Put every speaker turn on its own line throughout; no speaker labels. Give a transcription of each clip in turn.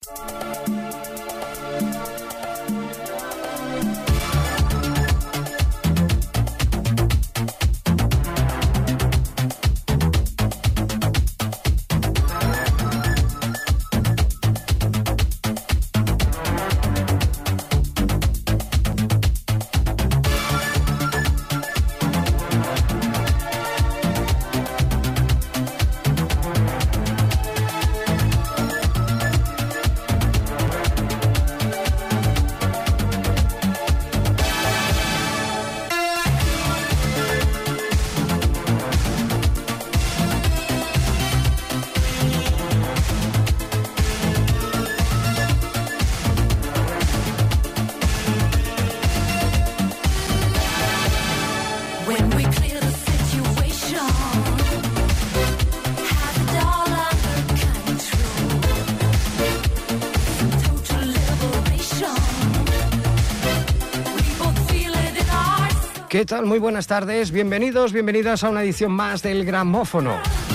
¿Qué tal? Muy buenas tardes, bienvenidos, bienvenidas a una edición más del Gramófono.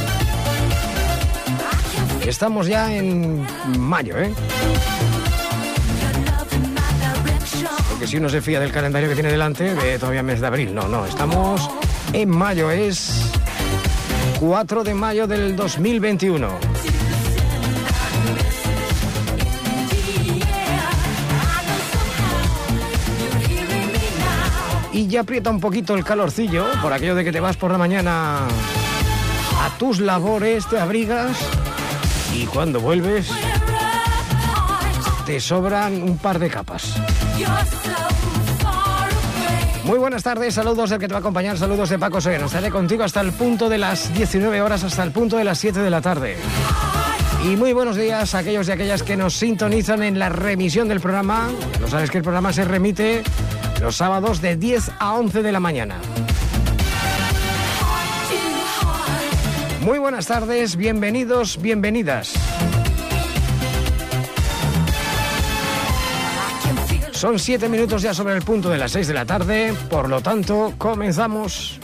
Estamos ya en mayo, ¿eh? Porque si uno se fía del calendario que tiene delante, ve todavía mes de abril. No, estamos en mayo, es 4 de mayo del 2021. Y ya aprieta un poquito el calorcillo, por aquello de que te vas por la mañana a tus labores, te abrigas y cuando vuelves te sobran un par de capas. Muy buenas tardes, saludos del que te va a acompañar, saludos de Paco Segueno. Estaré contigo hasta el punto de las 19 horas, hasta el punto de las 7 de la tarde. Y muy buenos días a aquellos y aquellas que nos sintonizan en la remisión del programa. No sabes que el programa se remite los sábados de 10 a 11 de la mañana. Muy buenas tardes, bienvenidos, bienvenidas. Son 7 minutos ya sobre el punto de las 6 de la tarde, por lo tanto, comenzamos.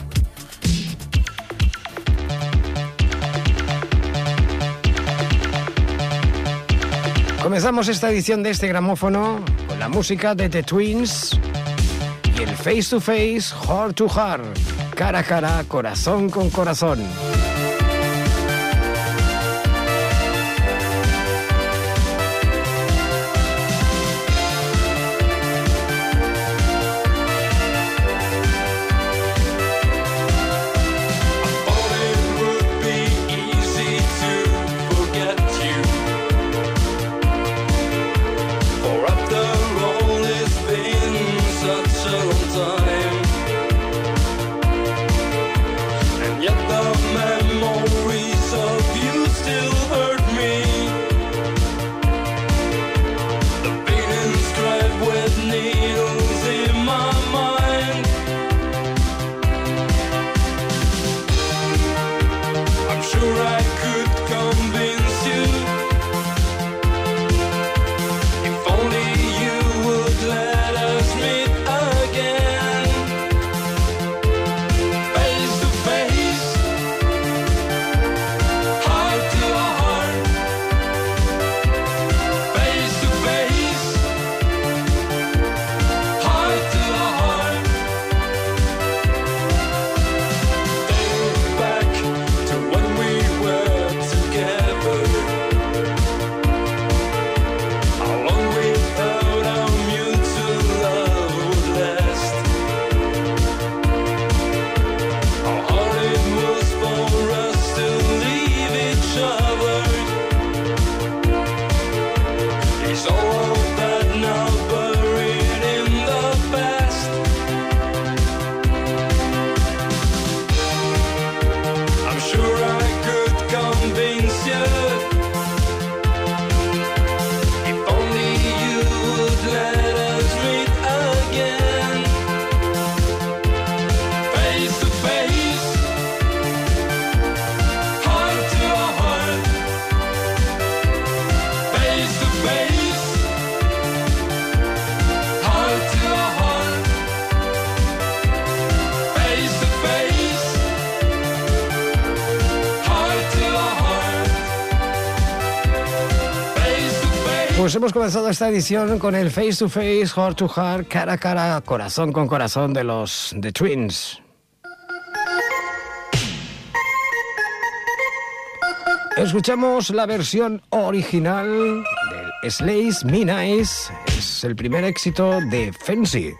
Comenzamos esta edición de este gramófono con la música de The Twins y el Face to Face, Heart to Heart, cara a cara, corazón con corazón.
Time, and yet the man
Pues hemos comenzado esta edición con el Face to Face, Heart to Heart, cara a cara, corazón con corazón de los The Twins. Escuchamos la versión original del Slice Me Nice, es el primer éxito de Fancy.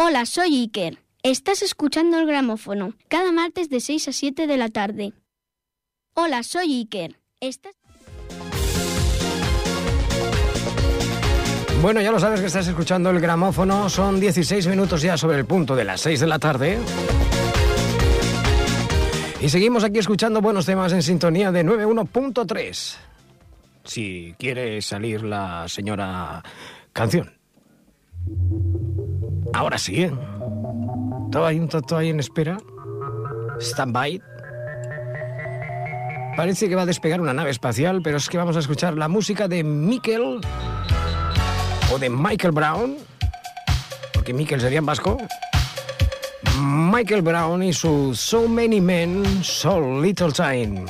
Hola, soy Iker. Estás escuchando el gramófono, cada martes de 6 a 7 de la tarde. Hola, soy Iker.
Bueno, ya lo sabes que estás escuchando el gramófono. Son 16 minutos ya sobre el punto de las 6 de la tarde. Y seguimos aquí escuchando buenos temas en sintonía de 91.3. Si quiere salir la señora canción. Ahora sí, ¿eh? Todo ahí en espera. Stand-by. Parece que va a despegar una nave espacial, pero es que vamos a escuchar la música de Mikel o de Michael Brown, porque Mikel sería en vasco. Michael Brown y su So Many Men, So Little Time.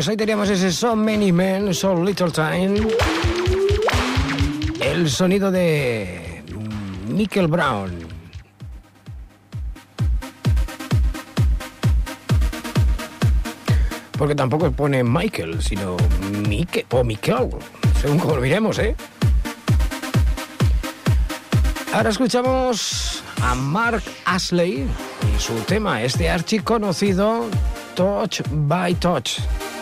pues hoy teníamos ese So Many Men, So Little Time. El sonido de Michael Brown. Porque tampoco pone Michael, sino Mike o Michael, según como lo miremos, ¿eh? Ahora escuchamos a Mark Astley y su tema, este archiconocido Touch by Touch.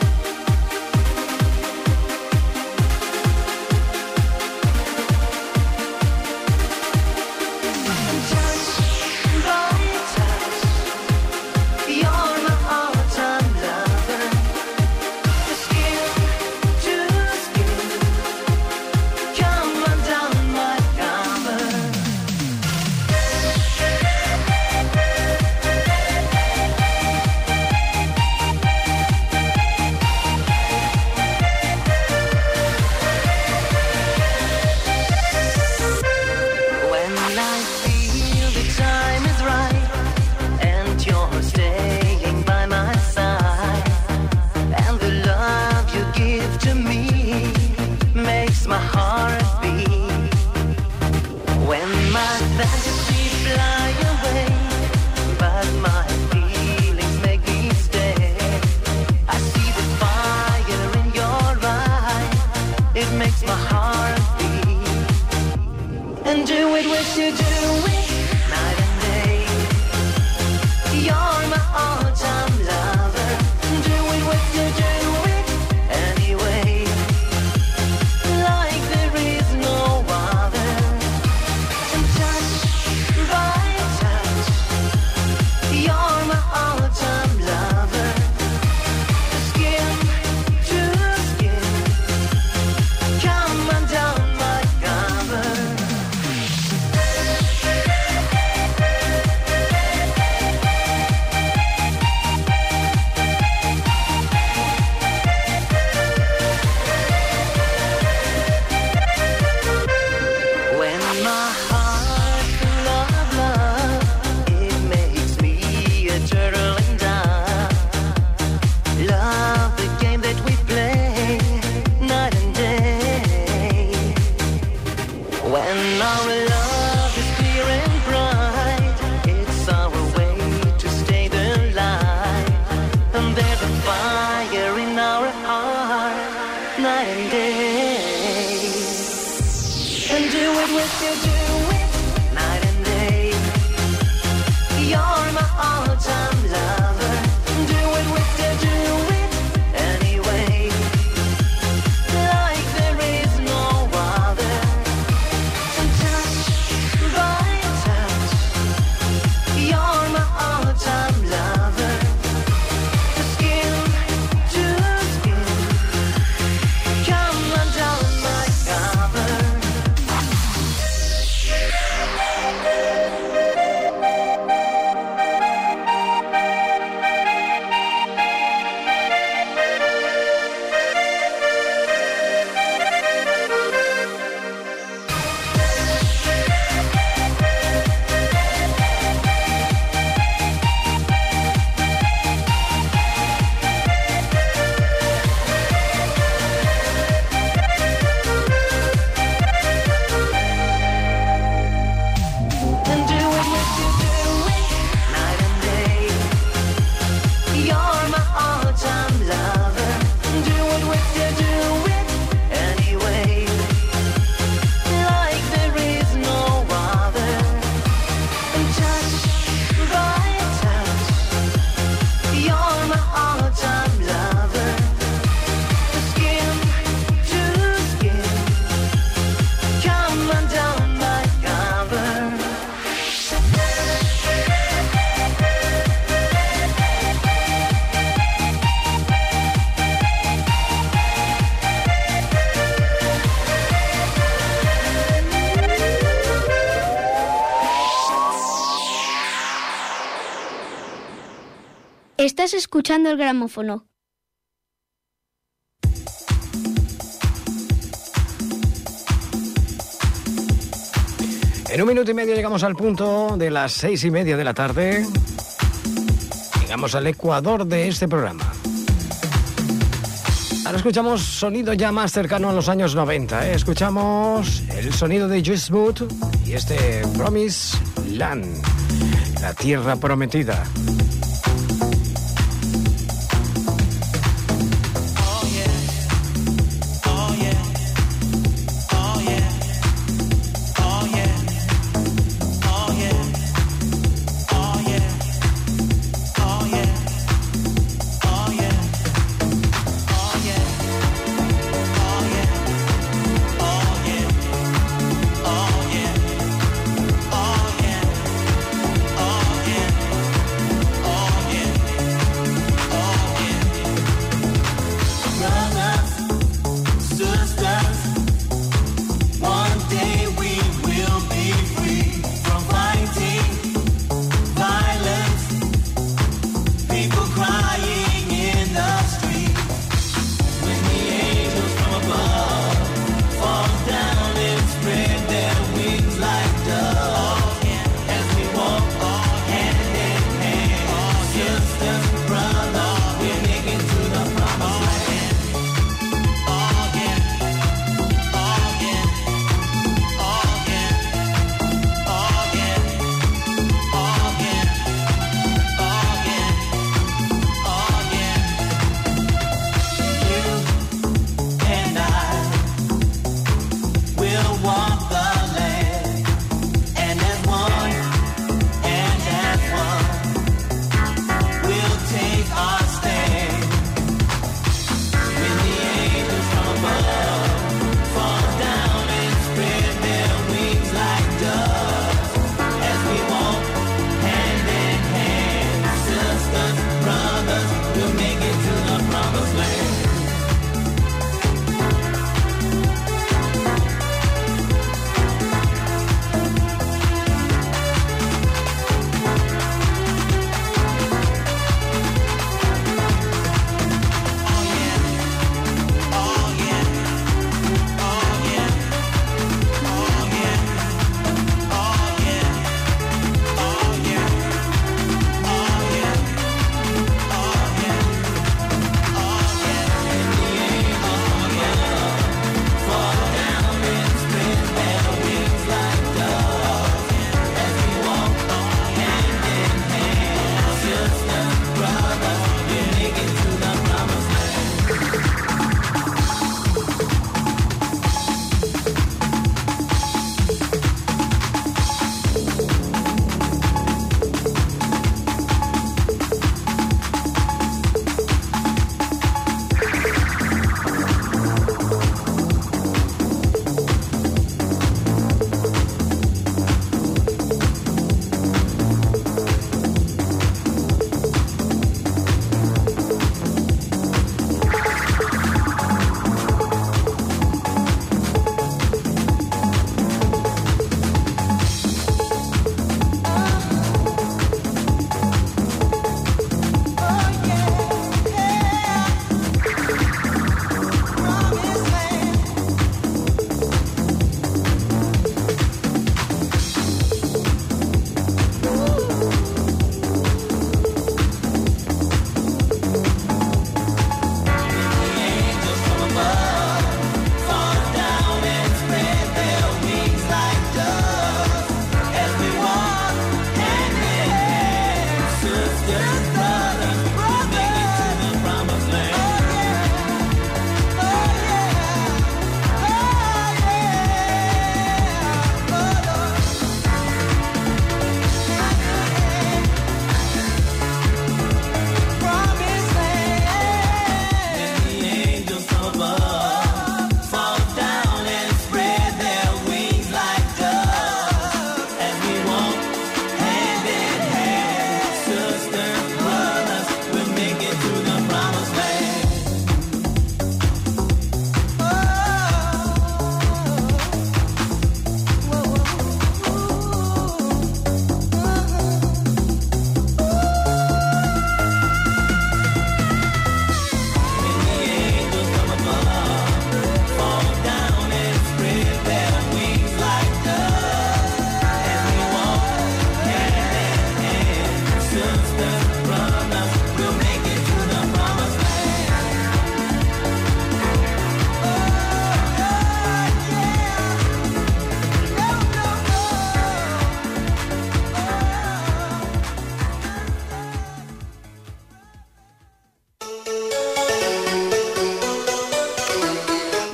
Estás escuchando el gramófono.
En 1 minuto y medio llegamos al punto de las 6:30 de la tarde. Llegamos al ecuador de este programa. Ahora escuchamos sonido ya más cercano a los años 90. Escuchamos el sonido de Juice WRLD y este Promised Land, la tierra prometida.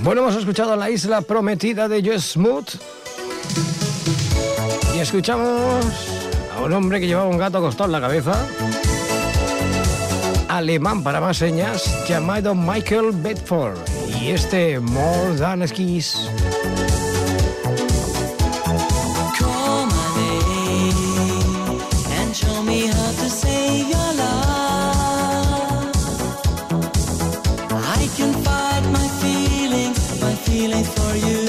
Bueno, hemos escuchado La Isla Prometida de Joe Smooth y escuchamos a un hombre que llevaba un gato acostado en la cabeza, alemán para más señas, llamado Michael Bedford, y este More Than a Kiss.
Feeling for you.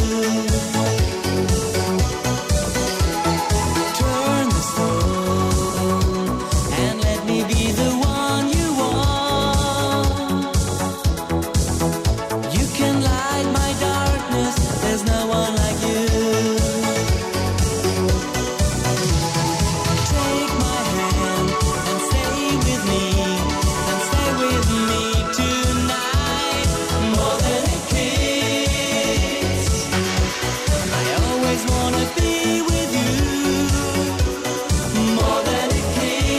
Turn the stone and let me be the one you want. You can light my darkness, there's no one like you. Take my hand and stay with me, and stay with me tonight. More than a kiss, wanna be with you, more than a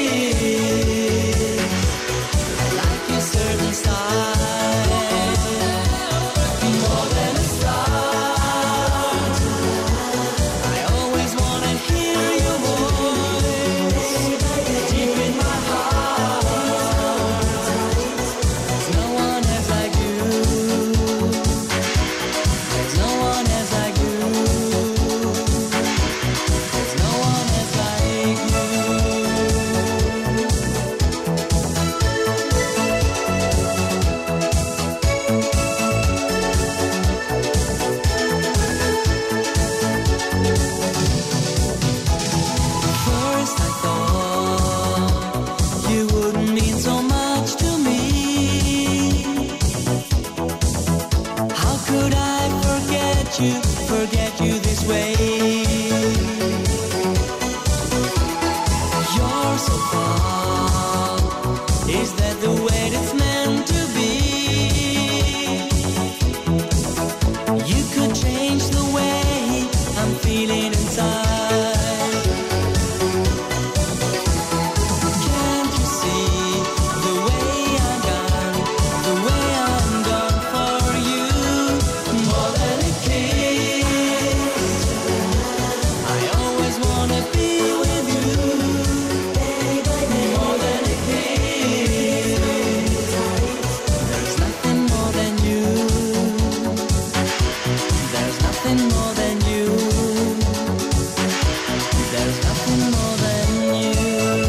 kiss. I like your certain style, more than a start. I always wanna hear your voice deep in my heart. There's no one else like you. There's no one else like you. Forget you this way. You're so far. Is that the way it's meant to be? You could change the way I'm feeling inside. Can't you see the way I'm gone? The way I'm gone for you. More than a kiss, I always wanna be with you. More than a kiss, there's nothing more than you. There's nothing more than you. There's nothing more than you.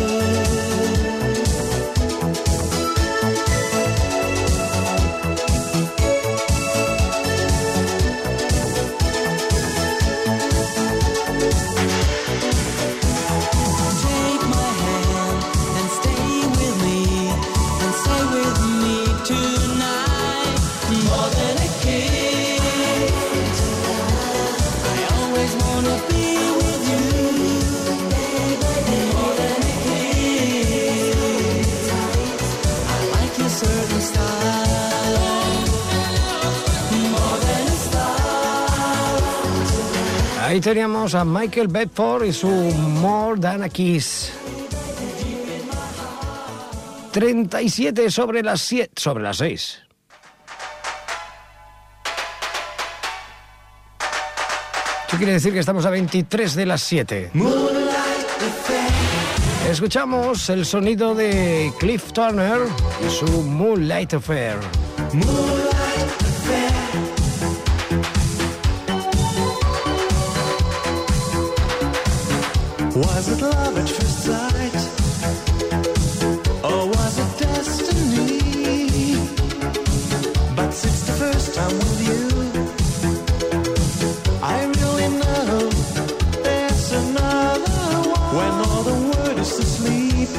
Take my hand and stay with me, and stay with me tonight. More than a kiss, I always wanna be with you. More than a kiss, I like your certain style. More than a star.
Ahí teníamos a Michael Bedford y su More Than a Kiss. 37 sobre las 7, sobre las 6. Eso quiere decir que estamos a 23 de las 7. Escuchamos el sonido de Cliff Turner y su Moonlight Affair.
Was it love at first sight? Or was it destiny? But since the first time with you, I really know there's another one. When all the world is asleep,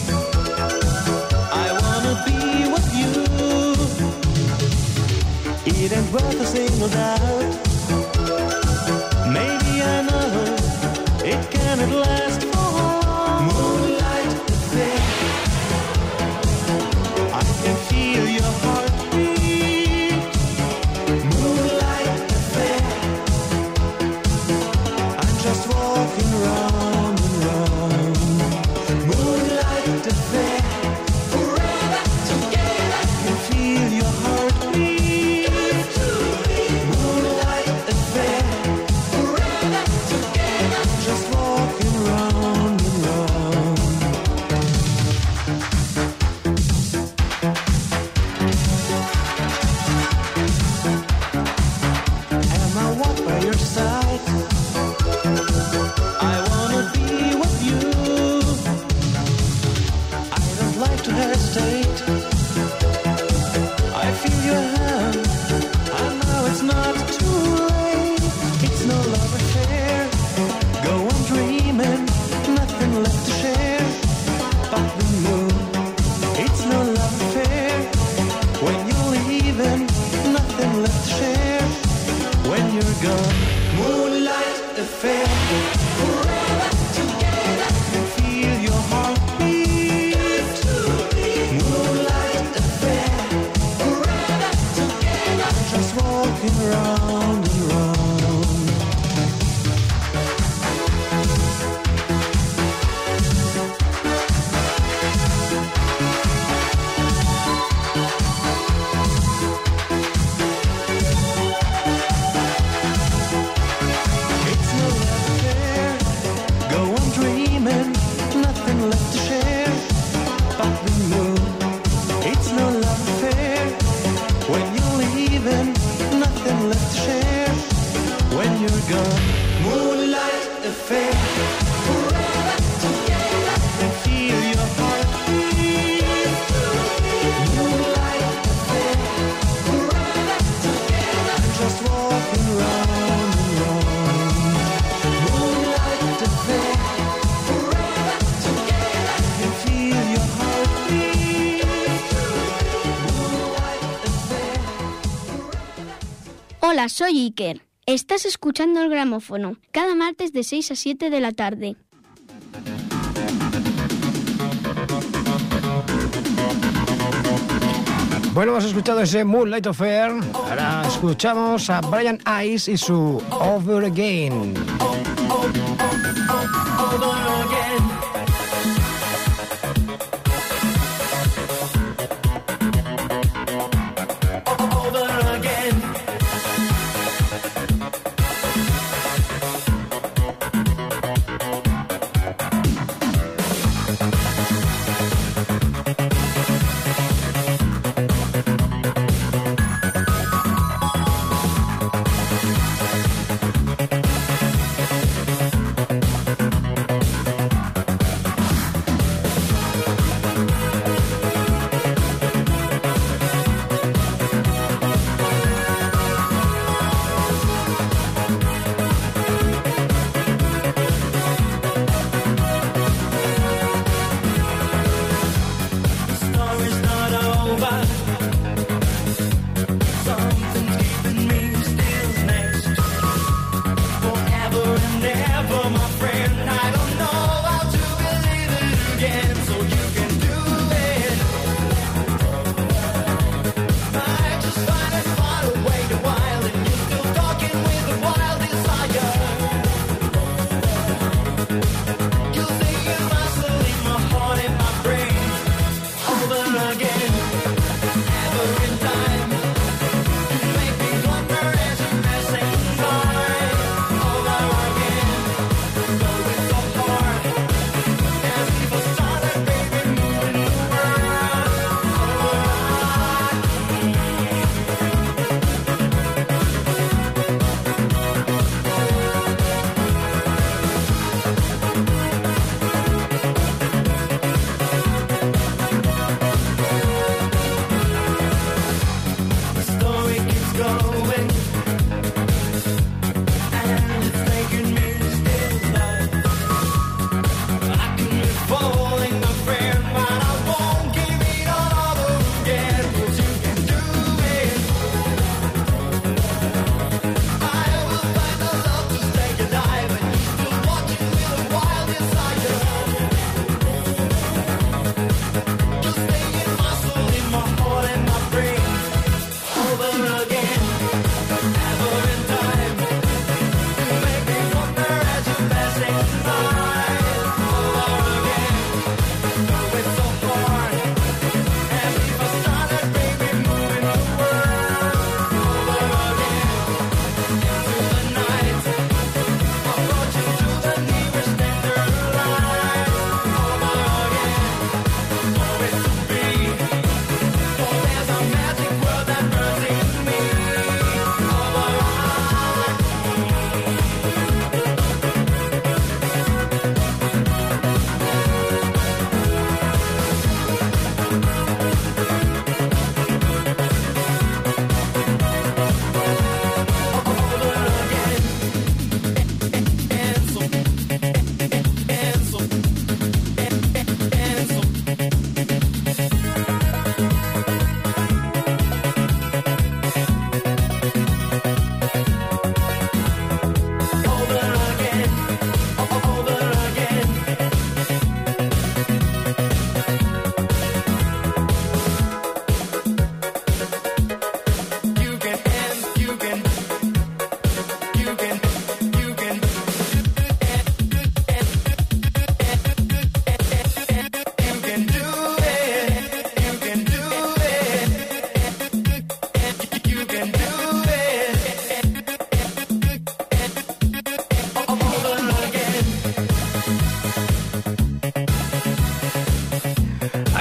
I wanna be with you. It ain't worth a single doubt. Maybe I know it cannot last for long. Moonlight affair, I can feel your heartbeat. Moonlight affair, I'm just walking round and round. Moonlight affair, forever together. I can feel your heartbeat. affair. Forever together. Feel your heartbeat. Moonlight affair. Forever together. Just walking round and round. Moonlight affair. Forever together. Feel your heartbeat. Moonlight affair. Forever together. Just walking round and round. Moonlight affair. Forever together. Feel your heartbeat. Moonlight affair.
Hola, soy Iker. Estás escuchando el gramófono, cada martes de 6 a 7 de la tarde.
Bueno, hemos escuchado ese Moonlight Affair. Ahora escuchamos a Brian Ice y su Over Again.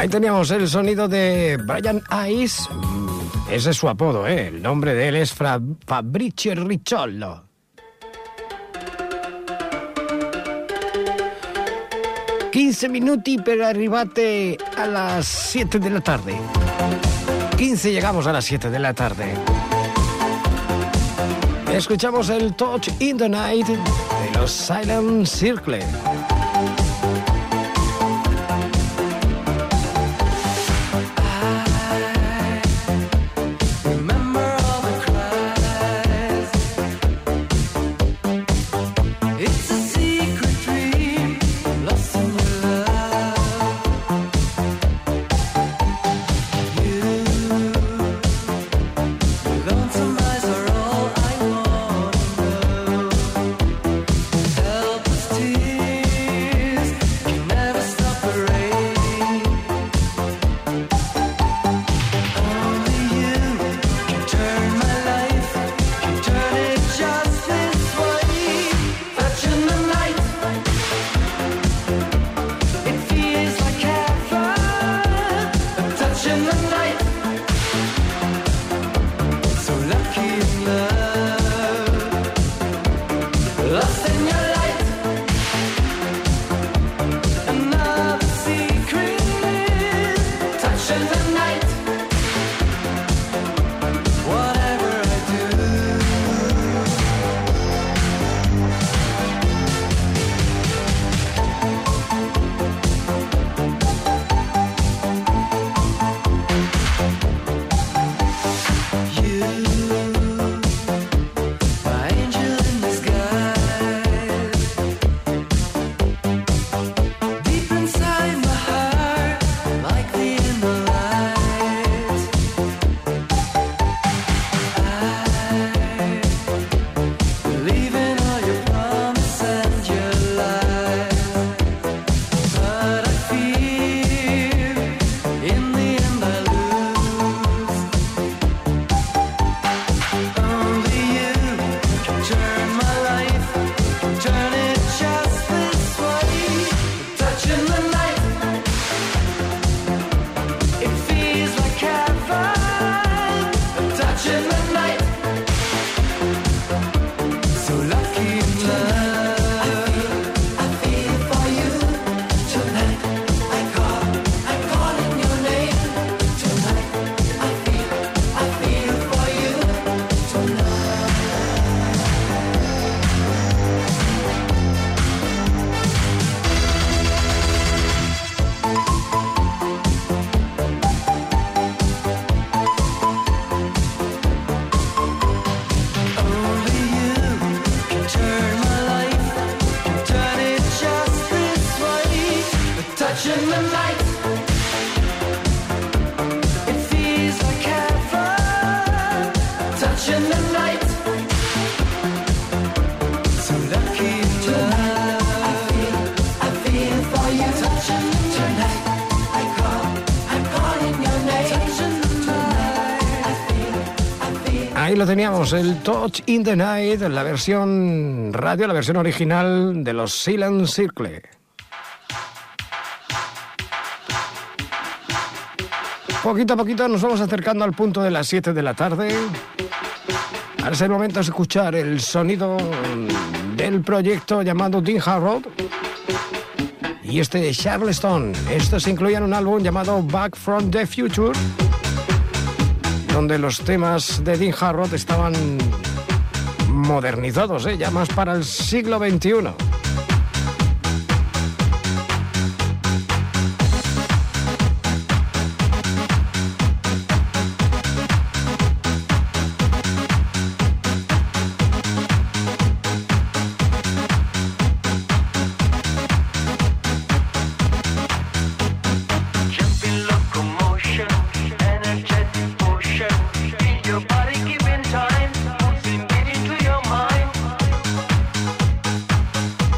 Ahí teníamos el sonido de Brian Ice. Ese es su apodo, ¿eh? El nombre de él es Fabrizio Ricciolo. «15 minuti per arrivare a las 7 de la tarde». 15 llegamos a las 7 de la tarde. Escuchamos el Touch in the Night de los Silent Circle. Ahí lo teníamos, el Touch in the Night, la versión radio, la versión original de los Silent Circle. Poquito a poquito nos vamos acercando al punto de las 7 de la tarde. Ahora es el momento de escuchar el sonido del proyecto llamado Dean Harrod y este de Charleston. Estos incluían un álbum llamado Back from the Future, donde los temas de Dean Harrod estaban modernizados, ya más para el siglo XXI.
Body keeping time, moving into your mind.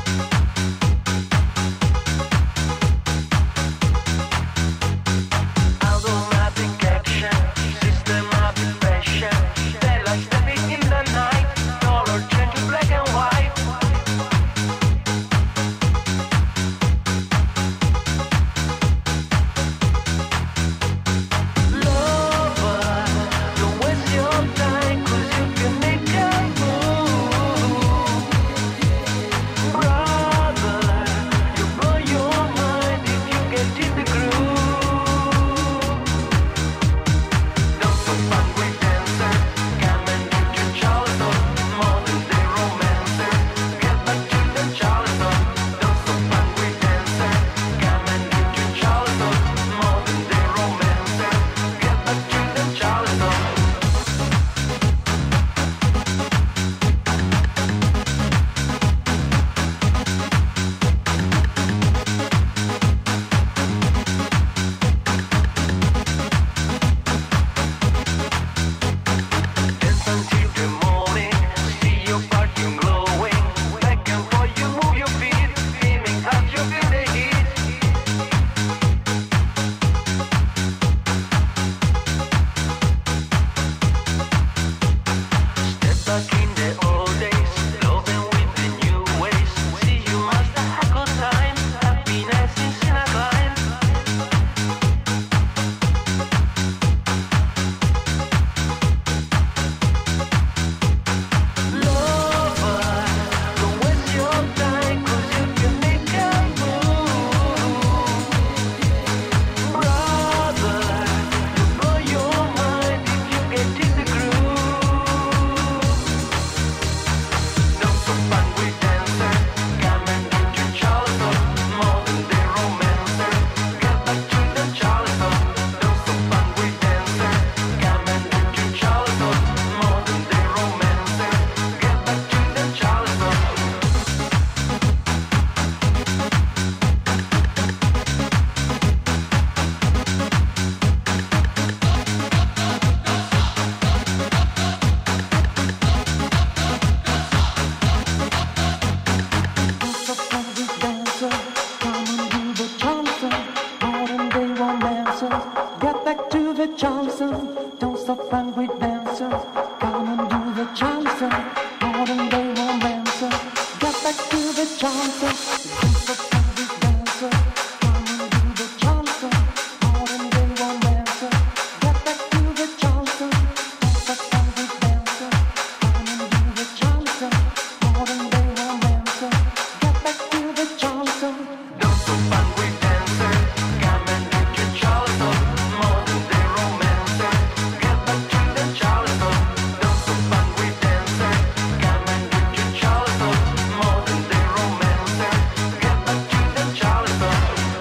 with dancer. Come and do the chanson. Modern day romancer. Get back to the chanson. Do the fun with dancer. Come and do the chanson. Modern day romancer. Get back to the chanson. Do the fun with dancer. Come and do the chanson. Modern day romancer. Get back to the chanson.
Do the fun with dancer. Come and do your chanson. Modern day romancer. Get back to the chanson. Do the fun with dancer. Come and do your chanson. Modern day romancer. Get back to the chanson.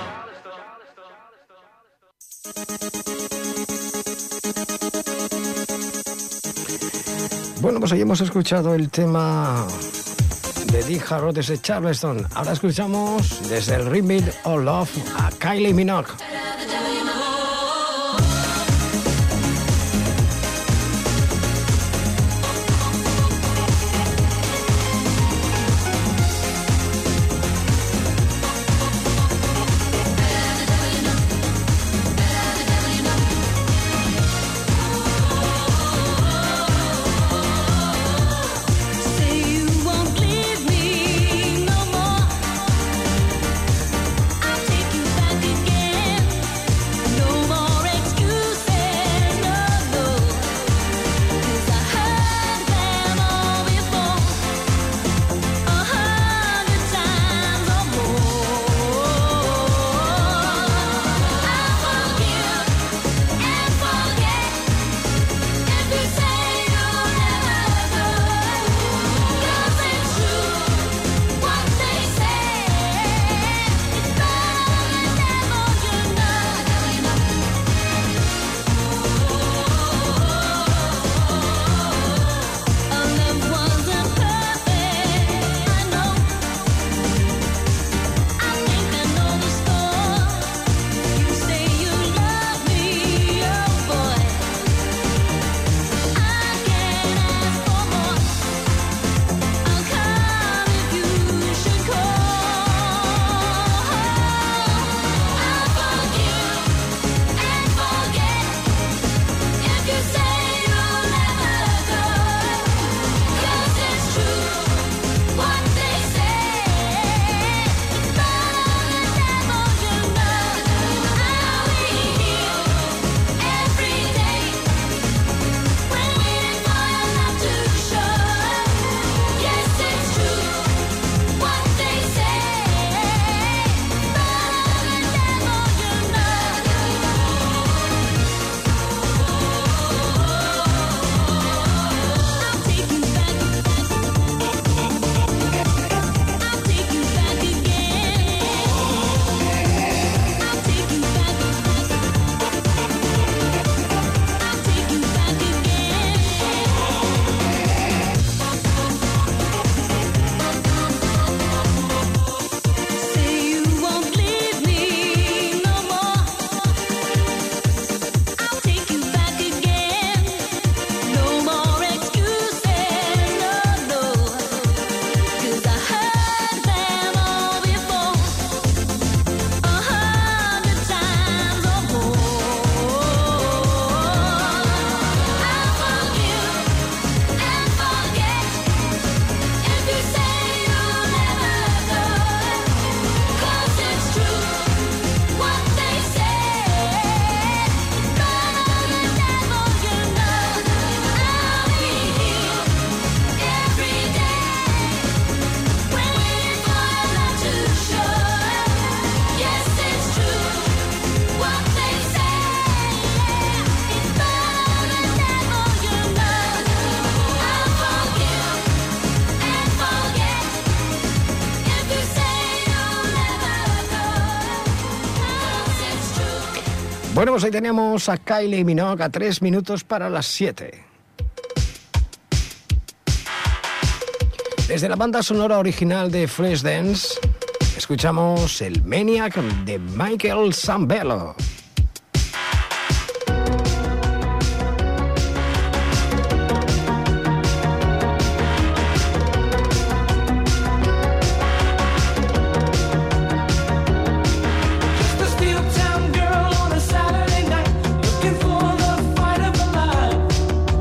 Bueno, pues hoy hemos escuchado el tema de Dick Harrod desde Charleston. Ahora escuchamos desde el remix of Love a Kylie Minogue.
Say you won't leave me no more. I'll take you back again. No more excuses, no, no. 'Cause I heard them all before, 100 times or more. I'll forgive and forget if you say you'll never go. 'Cause it's true what they say. It's better than devil, you know. Our love wasn't perfect, I know. I think I know the score. You say you love me, oh boy. I can't ask for more. I'll come if you should call. I'll forgive and forget if you say you'll never go. 'Cause it's true what they say. It's better than devil, you know. I'll be here every day, waiting for your love to show. Yes, it's true what they say. It's better than devil, you know. I'll take you back. I'll take you back again. I'll take you back. I'll take you back again. Say you won't leave me no more. I'll take you back again. No more excuses, no, no. 'Cause I heard them all before, 100 times or more. I'll forgive and forget if you say you'll never go. 'Cause it's true what they say. It's better than devil, you know. I'll be here every day, waiting for your love to show. Yes, it's true what they say. It's better than devil, you know. I'll forgive and forget if you say you'll never go. 'Cause it's true.
Bueno, pues ahí tenemos a Kylie Minogue a 3 minutos para las 7. Desde la banda sonora original de Flashdance, escuchamos el Maniac de Michael Sambello.
Just a steel town girl on a Saturday night, looking for the fight of her life.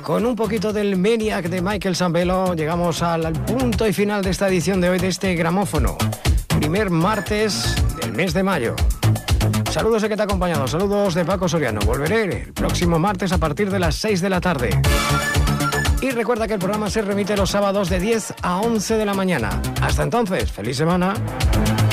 Con un poquito del Maniac de Michael Sambello llegamos al punto y final de esta edición de hoy de este gramófono. Primer martes del mes de mayo. Saludos de que te ha acompañado, saludos de Paco Soriano. Volveré el próximo martes a partir de las 6 de la tarde. Y recuerda que el programa se remite los sábados de 10 a 11 de la mañana. Hasta entonces, feliz semana.